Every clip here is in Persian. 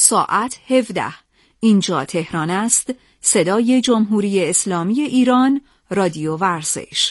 ساعت 17. اینجا تهران است. صدای جمهوری اسلامی ایران، رادیو ورزش.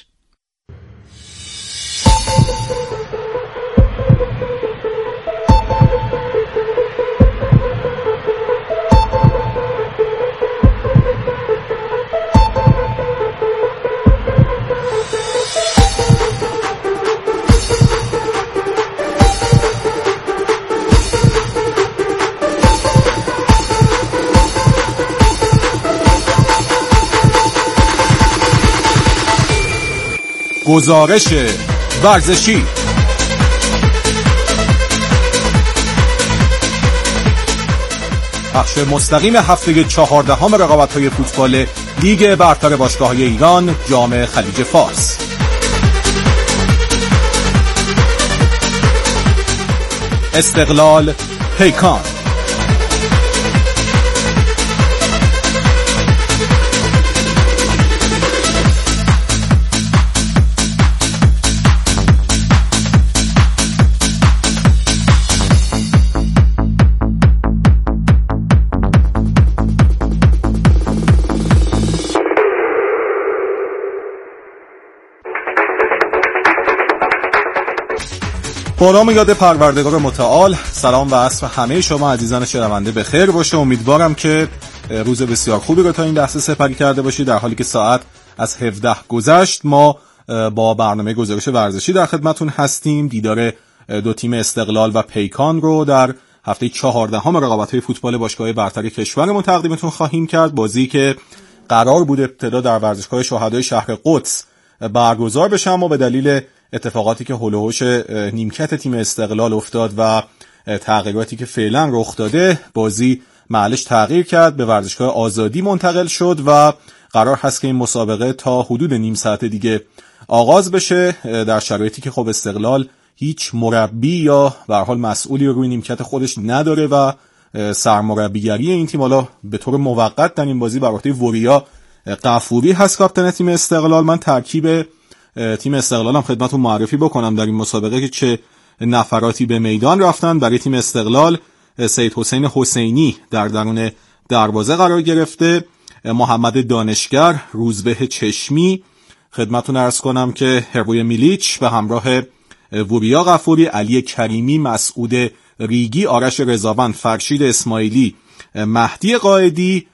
گزارش ورزشی. بخش مستقیم هفته 14 رقابت‌های فوتبال لیگ برتر باشگاه‌های ایران، جام خلیج فارس. استقلال پیکان. با نام یاد پروردگار متعال، سلام و عصر همه شما عزیزان شنونده بخیر باشه. امیدوارم که روز بسیار خوبی رو تا این لحظه سپری کرده باشید. در حالی که ساعت از 17 گذشت، ما با برنامه گزارش ورزشی در خدمتون هستیم. دیدار دو تیم استقلال و پیکان رو در هفته 14 رقابت‌های فوتبال باشگاه‌های برتر کشورمون تقدیمتون خواهیم کرد. بازی که قرار بود ابتدا در ورزشگاه شهدای شهر قدس برگزار بشه، اما به دلیل اتفاقاتی که هول و هوش نیمکت تیم استقلال افتاد و تغییراتی که فعلا رخ داده، بازی محلش تغییر کرد، به ورزشگاه آزادی منتقل شد و قرار هست که این مسابقه تا حدود نیم ساعت دیگه آغاز بشه، در شرایطی که خب استقلال هیچ مربی یا به هر حال مسئولی روی نیمکت خودش نداره و سرمربیگری این تیم حالا به طور موقت در این بازی بر عهده وریا غفوری هست، کاپیتان تیم استقلال. من ترکیب تیم استقلال هم خدمتتون معرفی بکنم در این مسابقه که چه نفراتی به میدان رفتن. برای تیم استقلال سید حسین حسینی در درون دروازه قرار گرفته، محمد دانشگر، روزبه چشمی، خدمتتون عرض کنم که هروی میلیچ به همراه وریا غفوری، علی کریمی، مسعود ریگی، آرش رضاوند، فرشید اسماعیلی، مهدی قائدی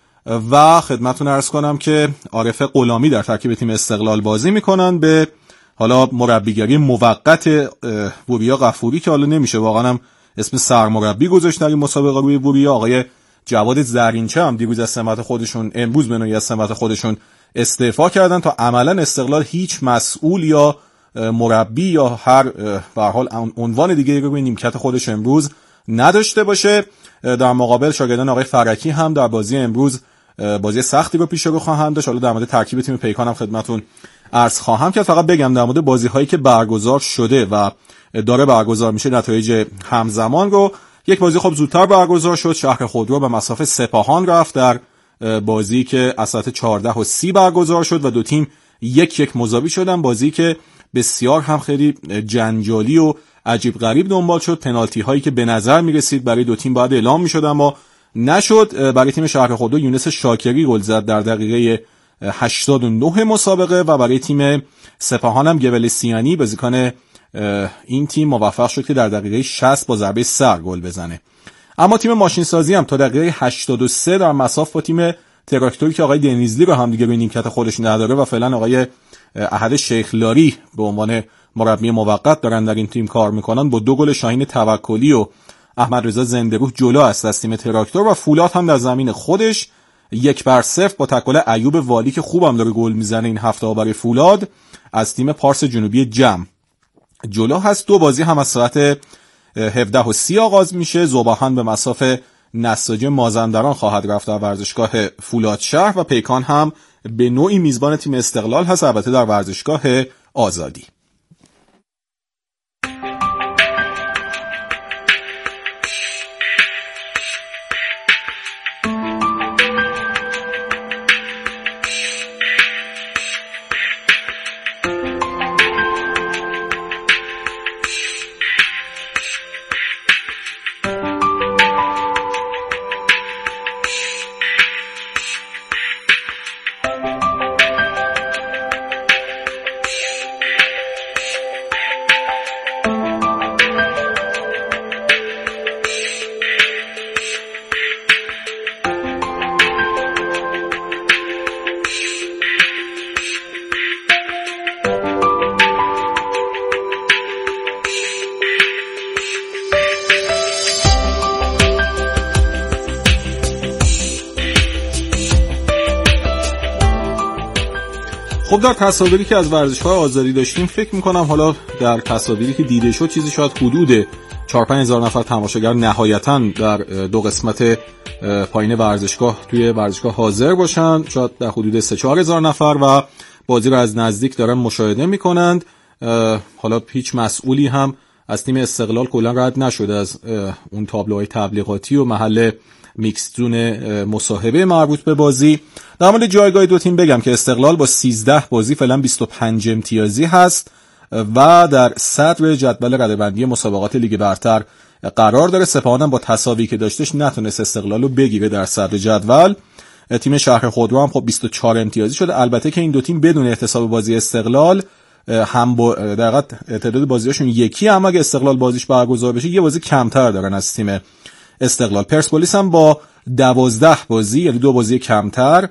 و خدمتتون عرض کنم که عارف غلامی در ترکیب تیم استقلال بازی میکنن. به حالا مربیگری موقت وریا غفوری که حالا نمیشه واقعا هم اسم سرمربی گذاشت در این مسابقه روی وریا. آقای جواد زرینچه هم دیروز از سمت خودشون، امروز به نوعی از سمت خودشون استعفا کردن تا عملا استقلال هیچ مسئول یا مربی یا هر به هر حال عنوان دیگه روی نیمکت خودش امروز نداشته باشه. در مقابل شاگردان آقای فرکی هم در بازی امروز بازی سختی رو پیش رو خواهند داشت. حالا در مورد ترکیب تیم پیکان هم خدمتتون عرض خواهم کرد. فقط بگم در مورد بازی‌هایی که برگزار شده و داره برگزار میشه نتایج همزمان رو. یک بازی خب زودتر برگزار شد، شهر خودرو به مصاف سپاهان رفت در بازی که از ساعت 14:30 برگزار شد و دو تیم 1-1 مساوی شدن. بازی که بسیار هم خیلی جنجالی و عجیب غریب دنبال شد. پنالتی هایی که به نظر می رسید برای دو تیم باید اعلام می شد اما نشد. برای تیم شهر خودرو یونس شاکری گل زد در دقیقه 89 مسابقه و برای تیم سپاهان هم گولسیانی بازیکن این تیم موفق شد که در دقیقه 60 با ضربه سر گل بزنه. اما تیم ماشین سازی هم تا دقیقه 83 در مصاف با تیم تراکتوری که آقای دنیزلی رو هم دیگه به نیمکت خودش نداره و فعلا آقای احد شیخلاری به عنوان مربی موقت دارن در این تیم کار میکنن، با 2 گل شاهین توکلی و احمد رضا زنده‌روح جلو است از تیم تراکتور و فولاد هم در زمین خودش 1-0 با تکل ایوب والی که خوبم داره گل میزنه این هفته برای فولاد از تیم پارس جنوبی جم جلو هست. 2 بازی هم از ساعت 17:30 آغاز میشه. ذوباهن به مصاف نساجی مازندران خواهد رفت در ورزشگاه فولاد شهر و پیکان هم به نوعی میزبان تیم استقلال هست، البته در ورزشگاه آزادی. خب در تصاویری که از ورزشگاه آزادی داشتیم فکر میکنم حالا در تصاویری که دیده شد چیزی شاید حدود 4-5 هزار نفر تماشاگر نهایتاً در دو قسمت پایین ورزشگاه توی ورزشگاه حاضر باشن، شاید در حدود 3-4 هزار نفر و بازی رو از نزدیک دارن مشاهده میکنند. حالا هیچ مسئولی هم از تیم استقلال کلا رد نشده از اون تابلوهای تبلیغاتی و محل میکستون مصاحبه مربوط به بازی. در مورد جایگاه دو تیم بگم که استقلال با 13 بازی فعلا 25 امتیازی هست و در صدر جدول رده‌بندی مسابقات لیگ برتر قرار داره. سپاهان با تساوی که داشتش نتونست استقلال رو بگیره در صدر جدول. تیم شهر خودرو هم خب 24 امتیازی شده، البته که این دو تیم بدون احتساب بازی استقلال هم در حقیقت تعداد بازیاشون یکی، اما اگه استقلال بازیش برگزار بشه یه بازی کمتر دارن از تیم استقلال. پرسپولیس هم با 12 بازی یعنی 2 بازی کمتر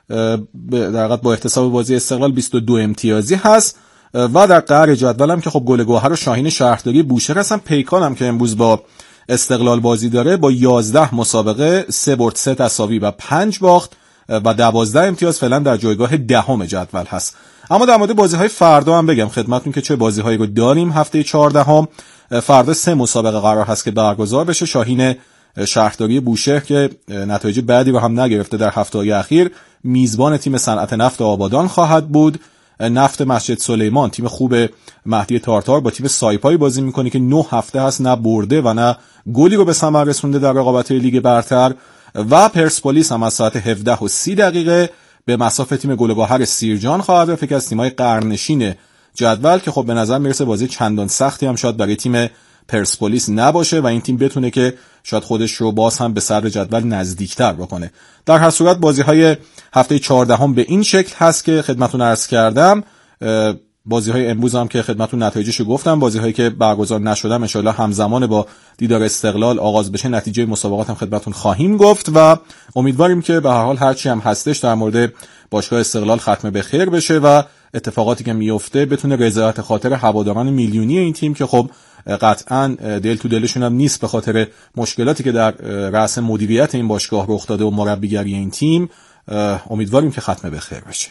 در حقیقت با احتساب بازی استقلال 22 امتیازی هست و در قعر جدول هم که خب گل گوهر و شاهین شهرداری بوشهر هستن. پیکان هم که امروز با استقلال بازی داره با 11 مسابقه 3 برد 3 تساوی و 5 باخت و 12 امتیاز فعلا در جایگاه دهم جدول هست. اما در مورد بازی‌های فردا هم بگم خدمتتون که چه بازی‌هایی رو داریم. هفته 14 فردا 3 مسابقه قرار هست که برگزار بشه. شاهین شهرداری بوشهر که نتایج بعدی رو هم نگرفته در هفته‌های اخیر میزبان تیم صنعت نفت آبادان خواهد بود. نفت مسجد سلیمان تیم خوب مهدی تارتار با تیم سایپای بازی میکنه که 9 هفته هست نه برده و نه گلی رو به ثمر رسونده در رقابت‌های لیگ برتر. و پرسپولیس هم از ساعت 17:30 به مصاف تیم گلگهر سیرجان خواهد رفت که از تیم‌های قرنشین جدول که خب به نظر میرسه بازی چندان سختی هم شاید برای تیم پرسپولیس نباشه و این تیم بتونه که شاید خودش رو باز هم به صدر جدول نزدیکتر بکنه. در هر صورت بازی‌های هفته 14 به این شکل هست که خدمتتون عرض کردم. بازی‌های امروز هم که خدمتتون نتایجشو گفتم، بازی‌هایی که برگزار نشدن ان شاءالله همزمان با دیدار استقلال آغاز بشه نتیجه مسابقات هم خدمتتون خواهیم گفت و امیدواریم که به هر حال هرچی هم هستش در مورد باشگاه استقلال ختم به خیر بشه و اتفاقاتی که میفته بتونه رضایت خاطر هواداران میلیونی این تیم که خب قطعاً دل تو دلشون هم نیست به خاطر مشکلاتی که در رأس مدیریت این باشگاه رخ داده و مربیگری این تیم، امیدواریم که ختم به خیر بشه.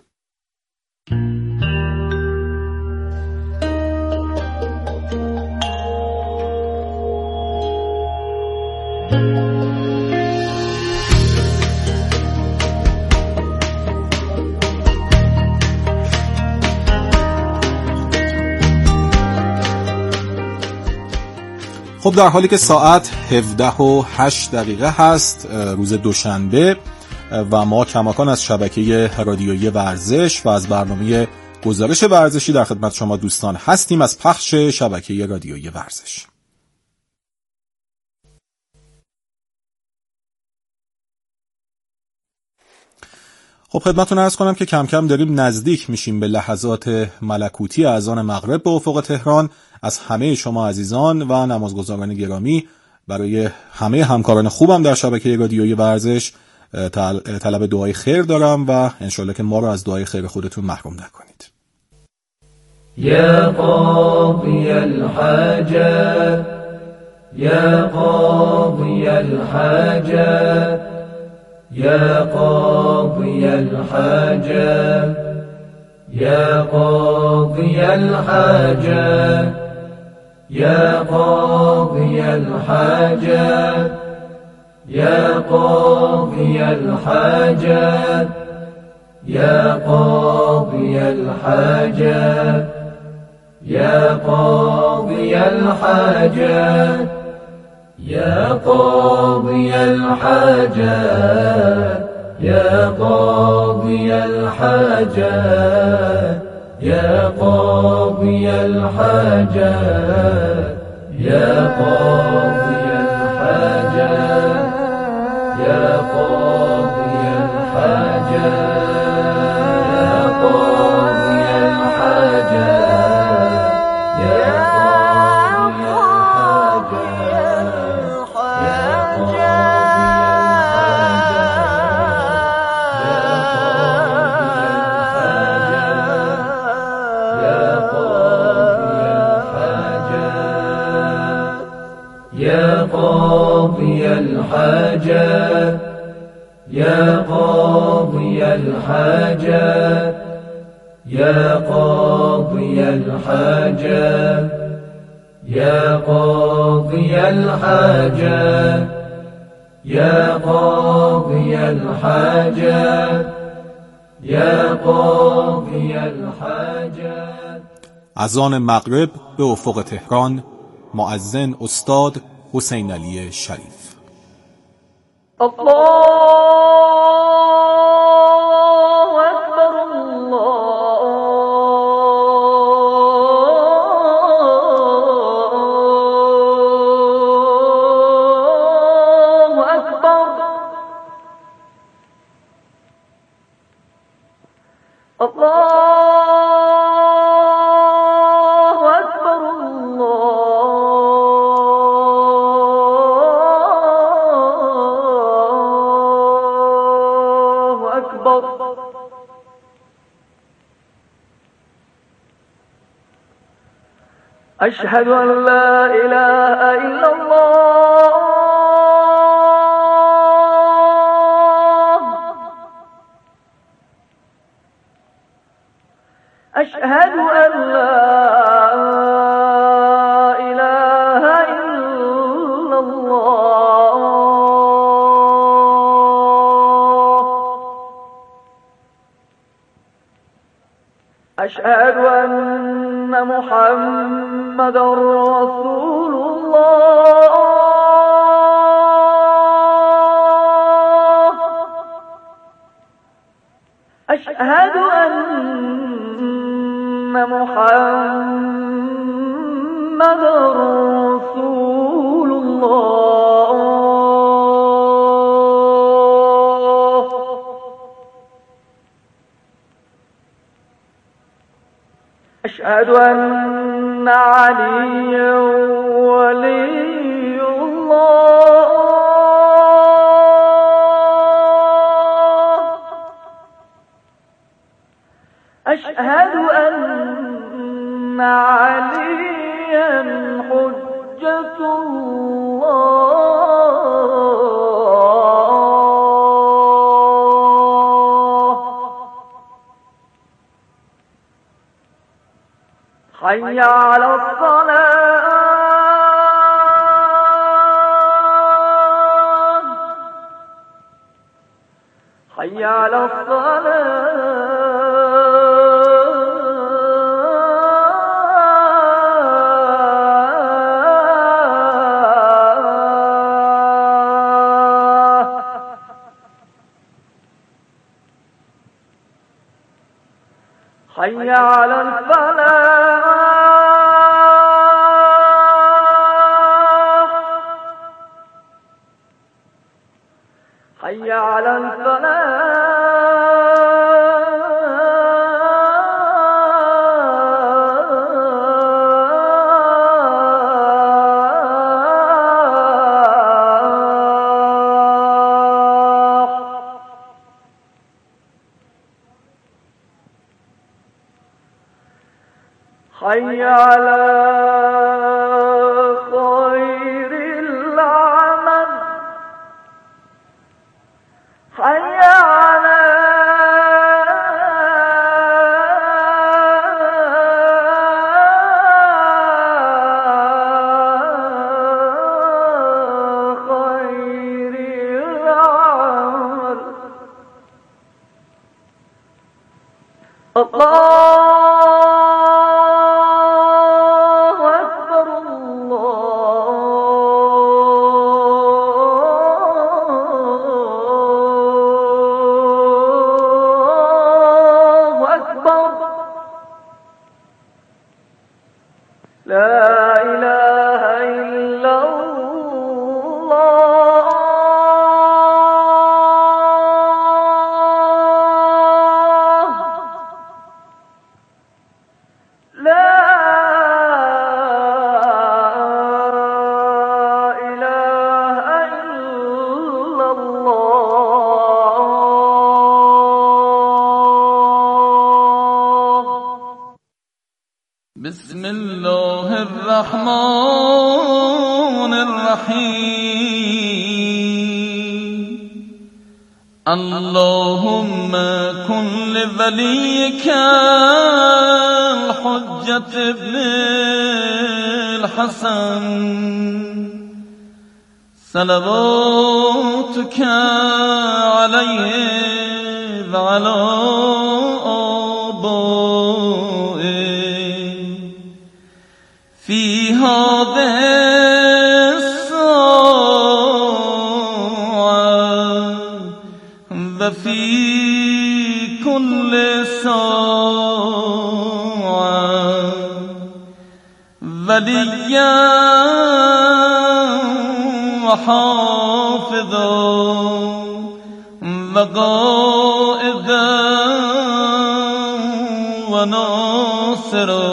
خب در حالی که ساعت 17:08 هست روز دوشنبه و ما کماکان از شبکه رادیویی ورزش و از برنامه گزارش ورزشی در خدمت شما دوستان هستیم از پخش شبکه رادیویی ورزش. خب خدمتتون عرض کنم که کم کم داریم نزدیک میشیم به لحظات ملکوتی اذان مغرب به افق تهران. از همه شما عزیزان و نمازگزاران گرامی برای همه همکاران خوبم در شبکه رادیویی ورزش طلب دعای خیر دارم و انشالله که ما رو از دعای خیر خودتون محروم نکنید. یا قاضی الحاجات یا قاضی الحاجات یا قاضی الحاجات یا قاضی الحاجات یا قاضی الحاجات یا قاضی الحاجات یا قاضی الحاجات یا قاضی الحاجات یا قاضی الحاجات یا قاضی الحاجات یا قاضی الحاجات یا قاضی الحاجات یا قاضی الحاجات یا قاضی الحاجات یا قاضي الحاجات يا قاضي الحاجات يا قاضي الحاجات يا قاضي الحاجات يا قاضي الحاجات يا قاضي الحاجات. از آن مغرب به افق تهران، مؤذن استاد حسین علی شریف. الله اکبر الله اکبر الله أشهد أن لا إله إلا الله أشهد أن لا إله إلا الله أشهد أن محمد رسول الله أشهد أن محمد رسول الله أشهد أن عليا ولي الله أشهد أن عليا حجة الله حي على الصلاة حي على الصلاة حي على الفلاح حي على الفلاح حي على خير العمل حي على خير العمل الله لا إله إلا الله لا إله إلا الله. بسم الله الرحمن الرحيم اللهم كن لوليك الحجة ابن الحسن صلواتك عليه وعلى آبائه في هذه وفي كل ساعة وليا وحافظا وقائدا وناصرا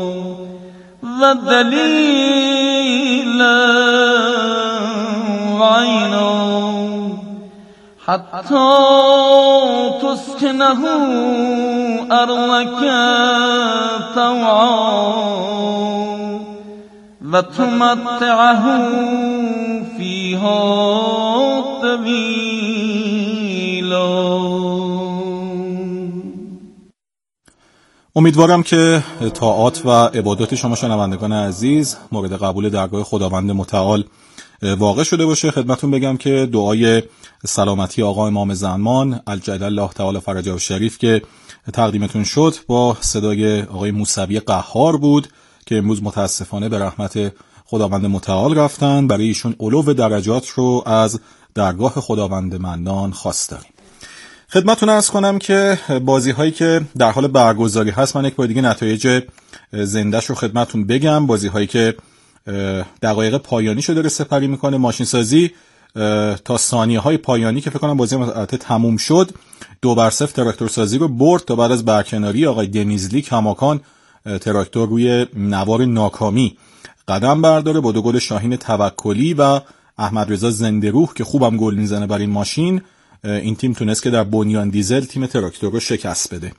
ودليلا وعينا حتى تسكنه أرضك طوعا وتمتعه فيها طويلا. امیدوارم که طاعات و عبادات شما شنوندگان عزیز مورد قبول درگاه خداوند متعال واقع شده باشه. خدمتون بگم که دعای سلامتی آقا امام زمان الجد الله تعالی فرجه الشریف که تقدیمتون شد با صدای آقای موسوی قهار بود که امروز متاسفانه به رحمت خداوند متعال رفتن. برای ایشون علو درجات رو از درگاه خداوند منان خواست داریم. خدمتتون عرض کنم که بازی هایی که در حال برگزاری هست، من یک بار دیگه نتایج زنده‌اش رو خدمتتون بگم. بازی هایی که دقایق پایانی شده رو سپری میکنه. ماشین سازی تا ثانیه های پایانی که فکر کنم بازی البته تموم شد 2-0 تراکتور سازی رو برد تا بعد از برکناری آقای دنیزلی کماکان تراکتور روی نوار ناکامی قدم برداره با 2 گل شاهین توکلی و احمد رضا زنده‌روح که خوبم گل میزنه برای این ماشین. این تیم تونست که در بنیان دیزل تیم تراکتور رو شکست بده.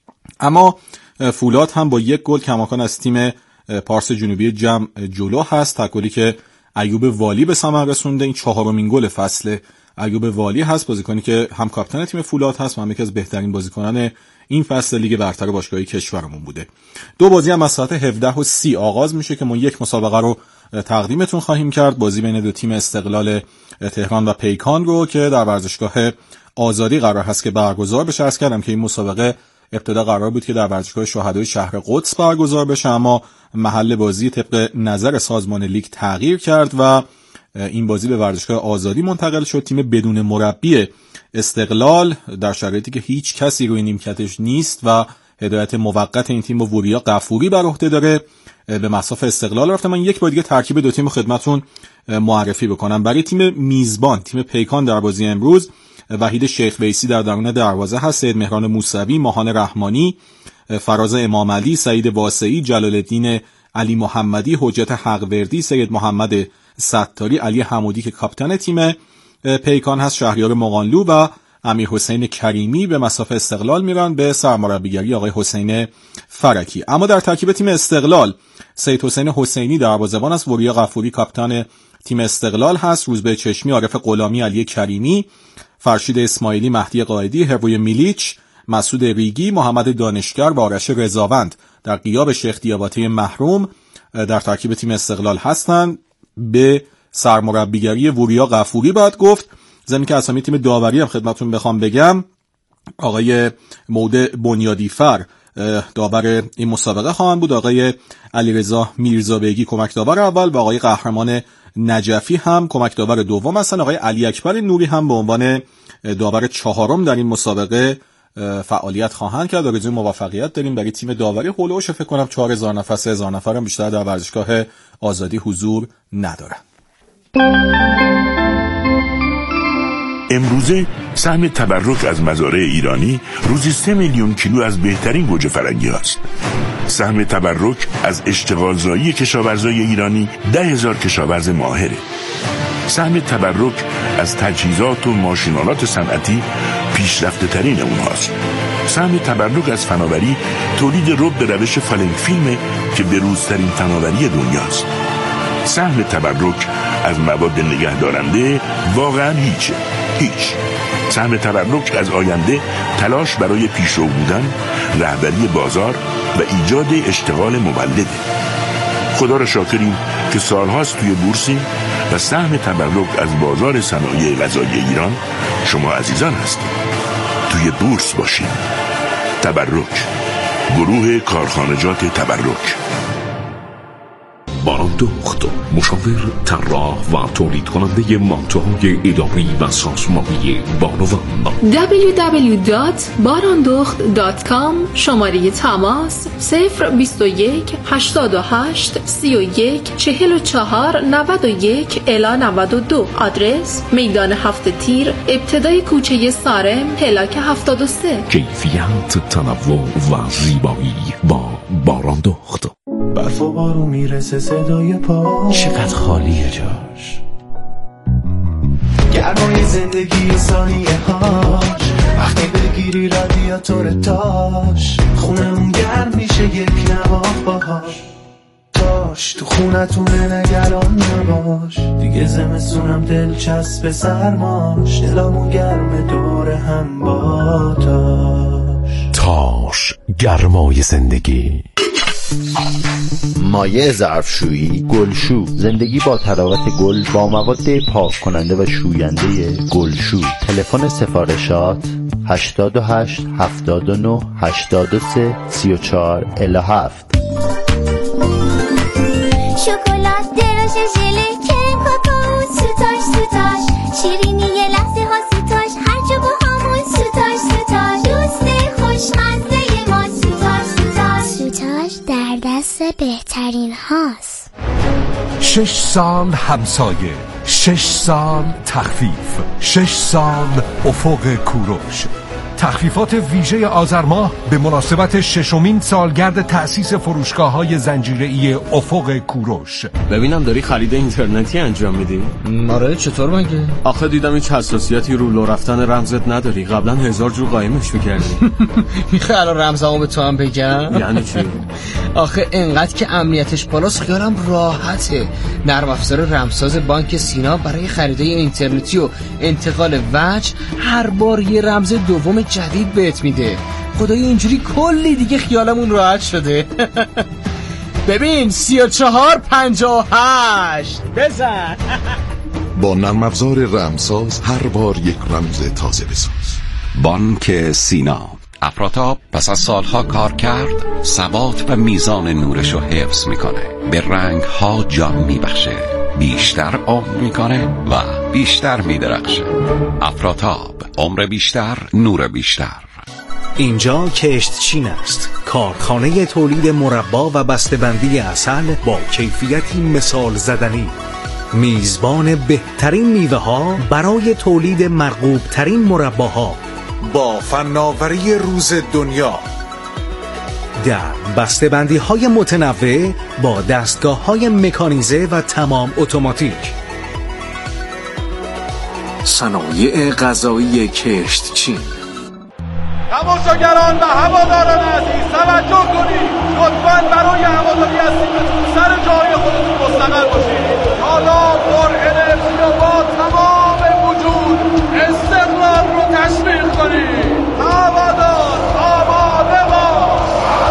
اما فولاد هم با 1 گل کماکان از تیم پارس جنوبی جمع جلو هست. تکلی که ایوب والی به ثمر رسونده. این 4مین گل فصل ایوب والی هست، بازیکنی که هم کاپیتان تیم فولاد هست و هم یکی از بهترین بازیکنان این فصل لیگ برتر باشگاهی کشورمون بوده. 2 بازی هم از ساعت 17:30 آغاز میشه که ما یک مسابقه رو تقدیمتون خواهیم کرد. بازی بین 2 تیم استقلال تهران و پیکان رو که در ورزشگاه آزادی قرار هست که برگزار بشه. عرض کردم که این مسابقه ابتدا قرار بود که در ورزشگاه شهدای شهر قدس برگزار بشه، اما محل بازی طبق نظر سازمان لیگ تغییر کرد و این بازی به ورزشگاه آزادی منتقل شد. تیم بدون مربی استقلال در شرایطی که هیچ کسی روی نیمکتش نیست و هدایت موقت این تیم با وریا غفوری بر عهده داره به مصاف استقلال رفته. من یک بار دیگه ترکیب 2 تیم خدمتتون معرفی بکنم. برای تیم میزبان تیم پیکان در بازی امروز وحید شیخ ویسی در درون دروازه هست، سید مهران موسوی، ماهان رحمانی، فراز امام علی، سعید واسعی، جلال الدین علی محمدی، حجت حقوردی، سید محمد ستاری، علی حمودی که کاپیتان تیم پیکان هست، شهریار مقانلو و امیر حسین کریمی به مصاف استقلال میرن به سرمربیگری آقای حسین فرکی. اما در ترکیب تیم استقلال سید حسین حسینی دروازه‌بان است، وریا غفوری کاپیتان تیم استقلال هست، روزبه چشمی، عارف غلامی، علی کریمی، فرشید اسماعیلی، مهدی قائدی، هروی میلیچ، مسعود ریگی، محمد دانشگر و آرش رضاوند در غیاب شیخ دیاباته محروم در ترکیب تیم استقلال هستند. به سرمربیگری وریا غفوری باید گفت. ضمن که اسامی تیم داوری هم خدمتتون بخوام بگم، آقای مودع بنیادیفر داور این مسابقه خواهند بود، آقای علیرضا میرزابگی کمک داور اول و آقای قهرمان نجفی هم کمک داور دوم هستن. آقای علی اکبر نوری هم به عنوان داور 4م در این مسابقه فعالیت خواهند کرد. آرزوی موفقیت داریم برای تیم داوری. هولوش فکر کنم 4000 نفر 3000 نفر هم بیشتر در ورزشگاه آزادی حضور ندارن. امروزه سهم تبرک از مزارع ایرانی روزی 3 میلیون کیلو از بهترین گوجه فرنگی هست. سهم تبرک از اشتغالزایی کشاورزای ایرانی 10,000 کشاورز ماهره. سهم تبرک از تجهیزات و ماشینالات صنعتی پیشرفته ترین اونهاست. سهم تبرک از فناوری تولید رب به روش فلنگ فیلمه که بروزترین فناوری دنیاست. سهم تبرک از مواد نگهدارنده واقعا هیچه. هیچ. سهم تبرک از آینده تلاش برای پیشرو بودن، رهبری بازار و ایجاد اشتغال مولده. خدا را شاکریم که سالهاست توی بورسیم و سهم تبرک از بازار صنایع غذایی ایران شما عزیزان هستید. توی بورس باشید. تبرک، گروه کارخانجات تبرک. باراندخت، مشاور، طراح و تولید کننده مانتوهای اداری و سازمانی بانوان. www.barandukht.com. شماره تماس 021 88 31 44 91 الی 92. آدرس میدان هفت تیر، ابتدای کوچه سارم، پلاک 73. کیفیت، تنوع و زیبایی با باراندخت. برف و بارون میرسه صدای پا، چقدر خالیه جاش. گرمای زندگی ثانیه هاش، وقتی بگیری رادیاتور تاش، خونمون گرم میشه یک نواخ باهاش. تاش تو خونتونه نگران نباش، دیگه زمستونم دلچسب سرماش، دلمون گرم دور هم با تاش. تاش، گرمای زندگی. مایع ظرفشویی گلشو، زندگی با تراوت گل با مواد پاک کننده و شوینده گلشو. تلفن سفارشات 88 79 83 34 7. شکلات درشت ژله کرم کاکائو سوتاش سوتاش، شیرینی یه لحظه ها سوتاش، هر جا با همون سوتاش سوتاش، دوست خوشمزه ما سوتاش سوتاش. سوتاش در دست بهترین هاست. 6 سال همسایه، 6 سال تخفیف، 6 سال افق کوروش. تخفیفات ویژه آذر ماه به مناسبت 6مین سالگرد تأسیس فروشگاه‌های زنجیره‌ای افق کوروش. ببینم داری خرید اینترنتی انجام میدی؟ آره، چطور مگه؟ آخه دیدم هیچ حساسیتی رو لو رفتن رمزت نداری. قبلا 1000 جور قایمش می‌کردی. میخوای الان رمزامو به تو هم بگم؟ یعنی چی؟ آخه انقدر که امنیتش بالاست خیالم راحته. نرم افزار رمزساز بانک سینا برای خریدای اینترنتی و انتقال وجه هر بار یه رمز دوم جدید بهت میده. خدای اینجوری کلی دیگه خیالمون راحت شده. ببین 3458 بزن. با نرم افزار رمزساز هر بار یک رمز تازه بساز. بانک سینا. افراتاب پس از سالها کار کرد ثبات و میزان نورشو حفظ میکنه، به رنگ ها جان میبخشه، بیشتر عمر میکنه و بیشتر میدرخشه. افراتاب، عمر بیشتر، نور بیشتر. اینجا کشتچین است، کارخانه تولید مربا و بسته‌بندی عسل با کیفیتی مثال زدنی. میزبان بهترین میوه ها برای تولید مرغوب ترین مرباها با فناوری روز دنیا. در بسته‌بندی های متنوع با دستگاه های مکانیزه و تمام اتوماتیک. صنایع غذایی کشتچین. تماشاگران و هواداران عزیز توجه کنید، لطفاً برای هواداری از تیمتون سر جای خودتون مستقر باشید. حالا پر انرژی و با تمام وجود استقلال رو تشویق کنید. هوادار آماده باش.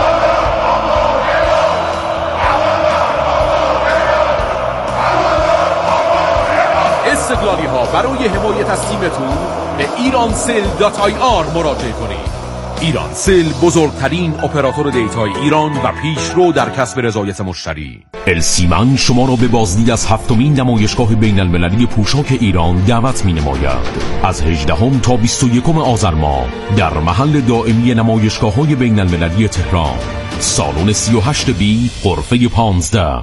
استقلالی ها برای حمایت از تیمتون به irancell.ir مراجعه کنید. ایرانسل بزرگترین اپراتور دیتای ایران و پیشرو در کسب رضایت مشتری. السیمن شما را به بازدید از 7مین نمایشگاه بین المللی پوشاک ایران دعوت می نماید. از 18 تا 21 آذر ماه در محل دائمی نمایشگاه‌های بین المللی تهران، سالن 38B، غرفه 15.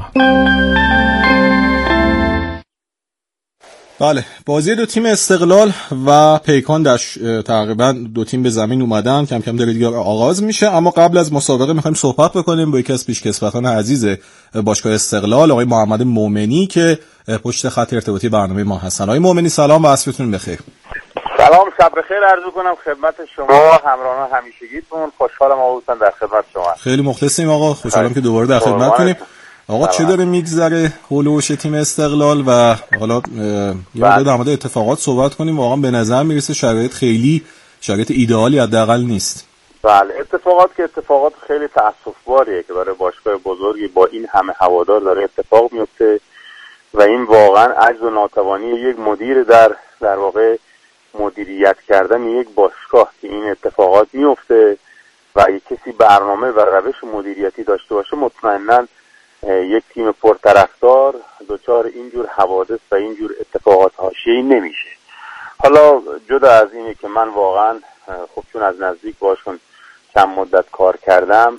بله، بازی دو تیم استقلال و پیکان در تقریبا دو تیم به زمین اومدن، کم کم داره دیگه آغاز میشه. اما قبل از مسابقه میخوایم صحبت بکنیم با یکی از پیشکسوتان عزیز باشگاه استقلال، آقای محمد مومنی که پشت خط ارتباطی برنامه ما هستن. آقای مومنی سلام و عصرتون بخیر. سلام، شب بخیر عرض کنم خدمت شما همراهان همیشگیتون. خوشحالم آقا در خدمت شما. خیلی مخلصیم آقا، خوشحالم که دوباره در خدمتتونیم. آقا چه داره میگذره هولوش تیم استقلال و حالا یه مقدار در مورد اتفاقات صحبت کنیم. واقعا به نظر میرسه شرایط خیلی شرایط ایدئالی حداقل نیست. بله، اتفاقات که اتفاقات خیلی تأسف‌باریه که برای باشگاه بزرگی با این همه هوادار داره اتفاق میفته و این واقعا عجز و ناتوانی یک مدیر در واقع مدیریت کردن یک باشگاه که این اتفاقات میفته و اگه کسی برنامه و روش مدیریتی داشته باشه مطمئناً یک تیم پرطرفدار دچار اینجور حوادث و اینجور اتفاقات حاشیه‌ای نمیشه. حالا جدا از اینه که من واقعا خب چون از نزدیک باشون چند مدت کار کردم،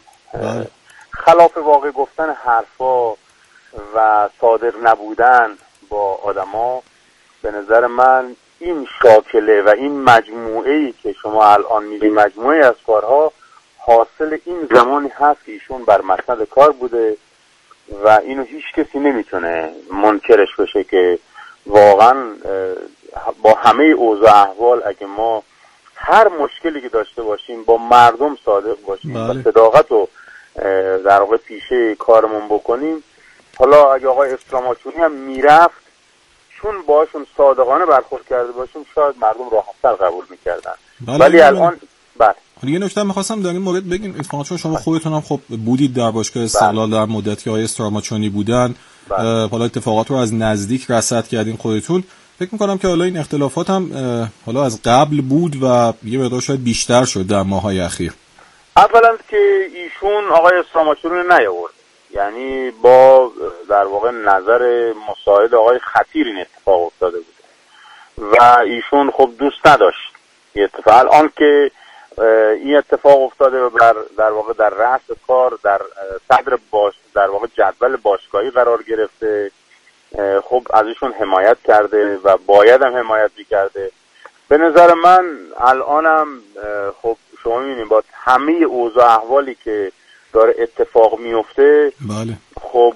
خلاف واقع گفتن حرفا و صادر نبودن با آدما، به نظر من این شاکله و این مجموعه‌ای که شما الان می‌بینید، مجموعه از کارها حاصل این زمانی هست که ایشون بر مسند کار بوده و اینو هیچ کسی نمیتونه منکرش بشه که واقعا با همه اوضاع احوال اگه ما هر مشکلی که داشته باشیم با مردم صادق باشیم و صداقت رو در واقع پیشه کارمون بکنیم. حالا اگه آقای استراماچونی هم میرفت چون باشون صادقانه برخورد کرده باشیم شاید مردم راحت‌تر قبول میکردن. ولی الان یه نکته می‌خواستم در این مورد بگیم، اتفاقا چون شما خودتون هم خب بودید در باشگاه استقلال در مدتی که آقای استراماچونی بودن، حالا اتفاقات رو از نزدیک رصد کردین خودتون، فکر می‌کنم که حالا این اختلافات هم حالا از قبل بود و یه مقدار شاید بیشتر شد در ماه‌های اخیر. اولا که ایشون آقای استراماچونی نیاورد، یعنی با در واقع نظر مساعد آقای خطیر این اتفاق افتاده بود و ایشون خب دوست نداشت این اتفاق. الان که این اتفاق افتاده و در واقع در رأس کار در صدر در واقع جدول باشگاهی قرار گرفته، خب از ایشون حمایت کرده و باید هم حمایت می‌کرده. به نظر من الانم خب شما می‌بینید با همه اوضاع احوالی که داره اتفاق میفته، بله خب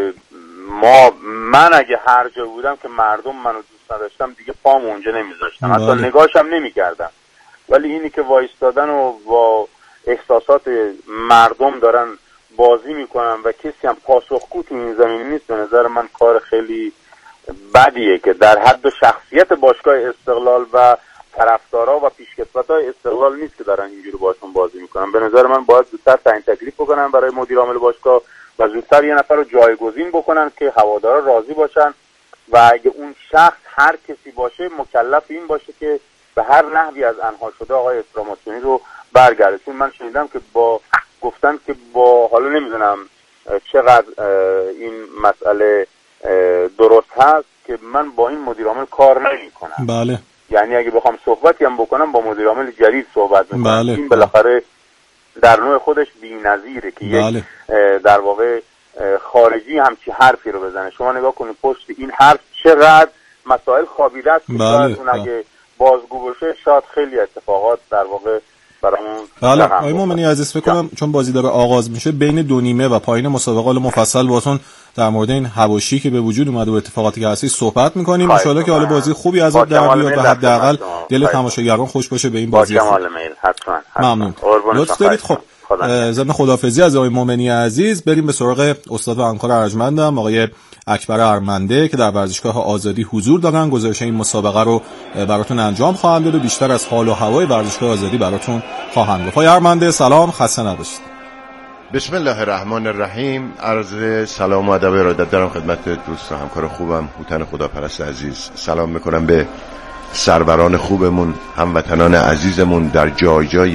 من اگه هر جا بودم که مردم منو دوست نداشتم دیگه پام اونجا نمیذاشتم، حتی نگاهشم نمی‌کردم. ولی اینی که وایستادن و با احساسات مردم دارن بازی میکنن و کسی هم پاسخگو تو این زمین نیست، به نظر من کار خیلی بدیه که در حد شخصیت باشگاه استقلال و طرفدارا و پیشکسوتای استقلال نیست که دارن اینجوری باشون بازی میکنن. به نظر من باید زودتر تعیین تکلیف بکنن برای مدیر عامل باشگاه و زودتر یه نفر رو جایگزین بکنن که هوادارا راضی باشن و اگه اون شخص هر کسی باشه مکلف این باشه که به هر نحوی از انها شده آقای استراماچونی رو برگرده. چون من شنیدم که گفتن که حالا نمیدونم چقدر این مسئله درست هست که من با این مدیر عامل کار نمی‌کنم. بله. یعنی اگه بخوام صحبتی هم بکنم با مدیر عامل جدید صحبت می‌کنم. بله. این بالاخره در نوع خودش بی‌نظیره که یک در واقع خارجی همچی حرفی رو بزنه. شما نگاه کنید پشت این حرف چقدر مسائل خوابیده است. اون اگه بازگو بشه شاید خیلی اتفاقات در واقع برامون. بله آقای مومنی عزیز، فکر کنم چون بازی داره آغاز میشه بین دو نیمه و پایین مسابقه مفصل باهاتون در مورد این حواشی که به وجود اومده و اتفاقاتی که هستی صحبت می‌کنیم. ان شاءالله که حالا بازی خوبی از آب در بیاد و حداقل دل تماشاگران خوش باشه به این بازی. حتما. ممنون. لطف دارید. خب ضمن خداحافظی از آقای مومنی عزیز بریم به سراغ استاد و همکار ارجمندم آقای اکبر ارمنده که در ورزشگاه آزادی حضور دارن. گزارش این مسابقه رو براتون انجام خواهند داد و بیشتر از حال و هوای ورزشگاه آزادی براتون خواهند گفت. آقای ارمنده سلام، خسته نباشید. بسم الله الرحمن الرحیم. عرض سلام و ادب و ارادت دارم خدمت دوست و همکار خوبم هوتن خداپرست عزیز. سلام میکنم به سروران خوبمون، هموطنان عزیزمون در جای جای